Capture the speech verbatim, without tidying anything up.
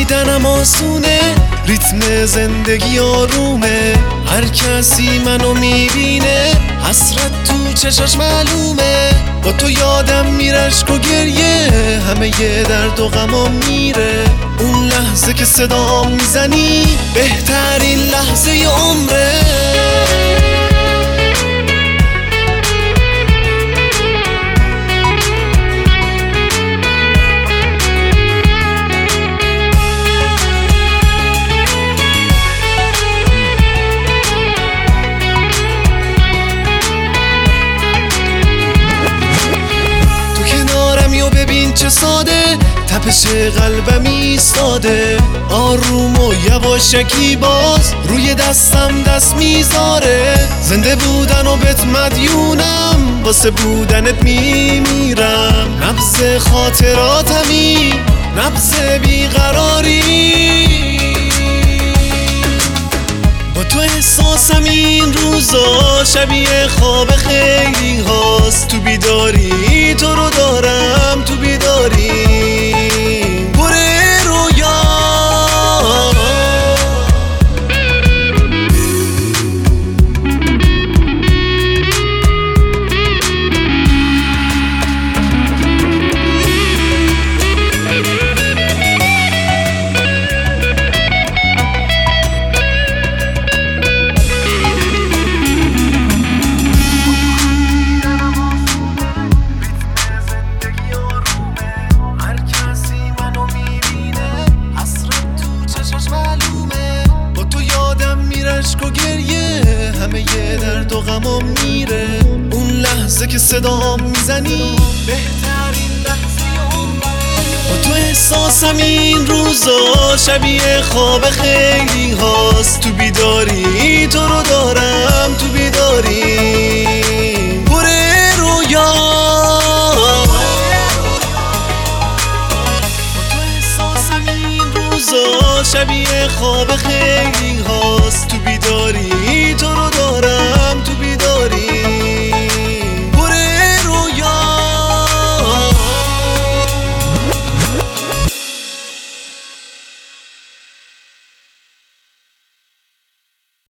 دیدنم آسونه، ریتم زندگی آرومه، هر کسی منو میبینه حسرت تو چشاش معلومه. با تو یادم میره عشق و گریه، همه یه درد و غمام میره. اون لحظه که صدام میزنی بهترین لحظه عمره. ببین چه ساده تپش قلبم ایستاده، آروم و یواشکی باز روی دستم دست میذاره. زنده بودن و بهت مدیونم، واسه بودنت میمیرم. نبض خاطراتمی، نبض بیقراری، با تو احساسم این روزا شبیه خواب خیلی هاست. تو بیداری تو رو دارم، تو بیداری پر رویا. عشق و گریه همه یه درد و غمام میره. اون لحظه که صدام میزنی بهترین لحظه عمره. با تو احساسم این روزا شبیه خواب خیلی هاست. تو بیداری تو رو دارم، تو بیداری پر رویا. شبیه خواب خیلی هاست. تو بیداری تو رو دارم، تو بیداری